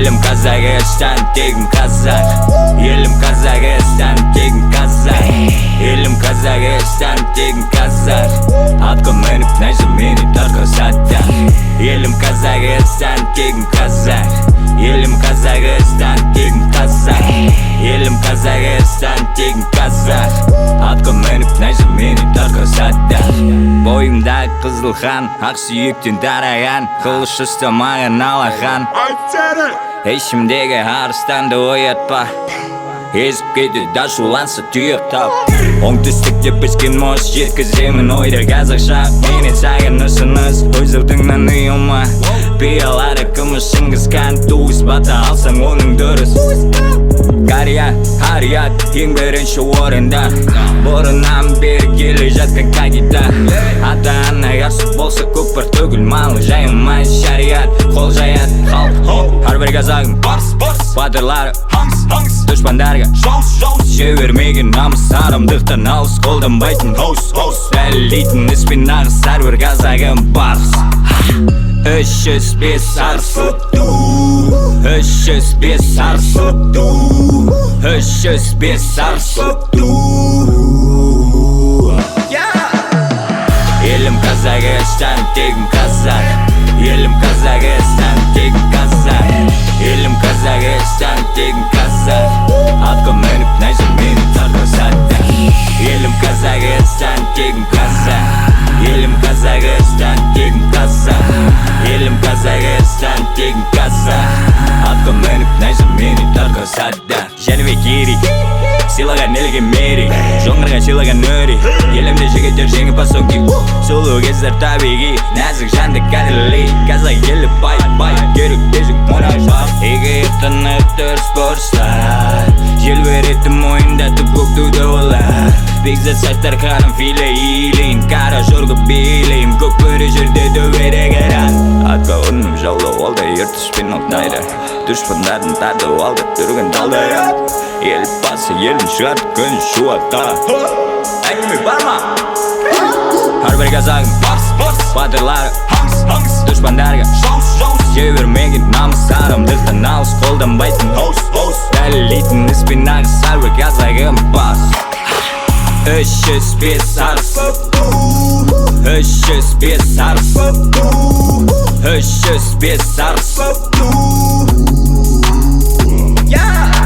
Elim Kazakhstan, tegim Kazak. Elim Kazakhstan, tegim Kazak. Elim Kazakhstan, tegim Kazak. Atqa minib najza meni tarqasatda. Elim Kazakhstan, tegim Kazak. Elim Kazakhstan, tegim Kazak. Elim Kazakhstan, tegim Kazak. Atqa minib najza meni tarqasatda. Boyimda Qizilxan, aq suyukdan taragan, qilish istamagan alaxan. Eşimdagi aristanda o'yatpa, ezib ketdi dashulansa tuyoq tap. Oңтүстікте піскен моз жеткіземін ойда қазақша. Мені сағынышыңыз өзірдіңнен ұйылма. Пиялары күміс шыңғысқан, туыс бата алсаң оның дұрыс. Қария, харият, ең бірінші орында. Бұрыннан бері келе жатқан қағида. Ата-ана қарсы болса көкпар төгіл малы жайылмай шариат. Қол жаят халық, әрбір қазағым батырлары дұшпандарға жібермеген намыс арамдықтан алыс қолданбайтын дәлелейтін іспен нағыз әрбір қазағым барыс. 305 арсы 305 арсы 305 арсы. Елім Казахстан, тегім Казах. Елім Казахстан, тегім Казах. Елім Казахстан, тегім Казах. Атқа мініп найза мені тарқасатта. Елім Казахстан, тегім Казах. Елім Казахстан, тегім Казах. Елім Казахстан, тегім Казах. Атқа мініп найза мені тарқасатта. Жәнібек Ери сыйлаған елге мери, жоңғарға сыйлаған өри. Елімде жігіттер жеңіп пасоки, сұлу кездер табиғи, нәзік жанды кәділі. Қазақ елі бай, керек тезік мұнай жақ. Егептініп дұрыс бұрста, жел беретті мойындатып көктуді олар. Бекзат саштар қарым филе илейін, қара жорғы билейін, көк көрі жерде дөбере керан. Атқа ұным жаулы олда ертіспен оқтайды, дұшпандарын тарды алды түрген талдайрат. Ел басы елін шығарды күн шуатта. Әңгіме бар ма? Әрбір қазағым батырлары дұшпандарға жібермеген намыс арамдықтан алыс қолданбайтын дәлелейтін іспен нағыз әрбір қазағым бас. 305 арсы 305 арсы 305 арсы.